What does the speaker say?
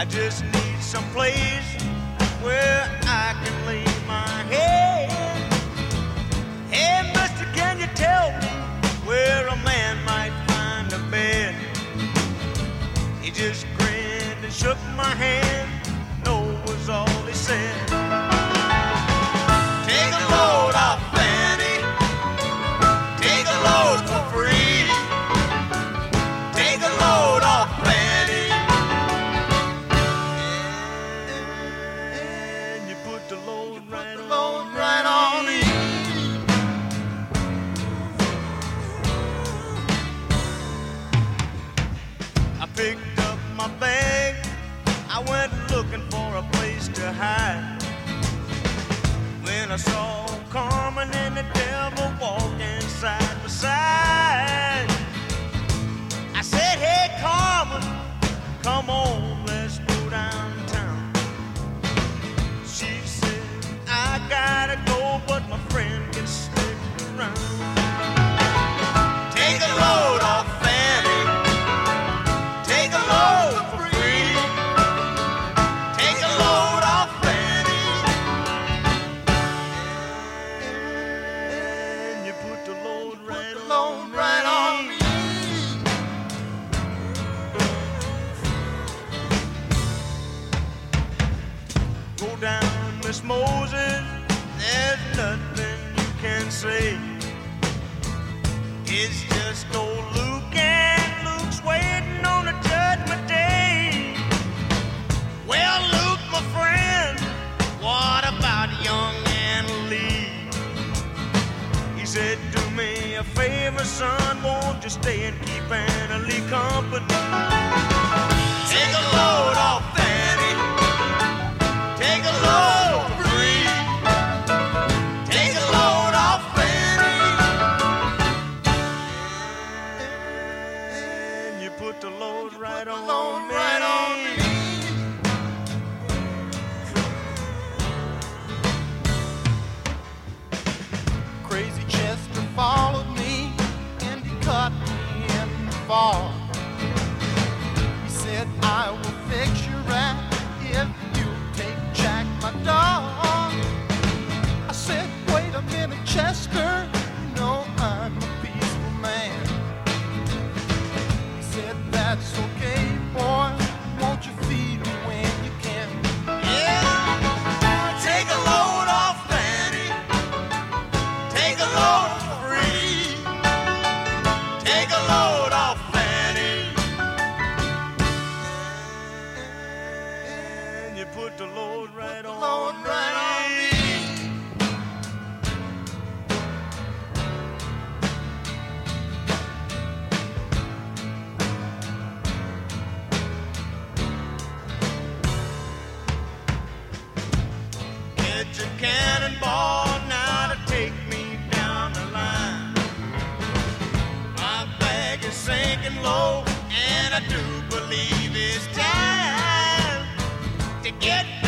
I just need some place where I can lay my head. Hey, mister, can you tell me where a man might find a bed? He just grinned and shook my hand. No was all he said. Take a load off Fanny. Take a load for free. Take a load off Fanny. And you put the load right on me. I picked up my bag. I went looking for a place to hide. When I saw Carmen and the devil walking side by side, I said, hey Carmen, come on, let's go downtown. She said, I gotta go, but my friend can stick around. Take a load off Fanny. Take a load for free. Take a load off Fanny. And you put the load right on me. Go down, Miss Moses, there's nothing you can say. It's just old Luke, and Luke's waiting on the judgment day. Well, Luke, my friend, what about young Anna Lee? He said, do me a favor, son, won't you stay and keep Anna Lee company? Take a load off Fanny. Take a load free. Take a load off Fanny. And you put the load right on me. Crazy Chester followed me and he caught me in the fall. He said, I will fix you right if you take Jack, my dog. I said, wait a minute, Chester, you know I'm a peaceful man. He said, that's okay, boy, won't you feed me when you can? Yeah, take a load off Fanny. Take a load free. Take a load off Fanny. And you put the load right on me. Get your cannonball now to take me down the line. My bag is sinking low, and I do believe it's time to get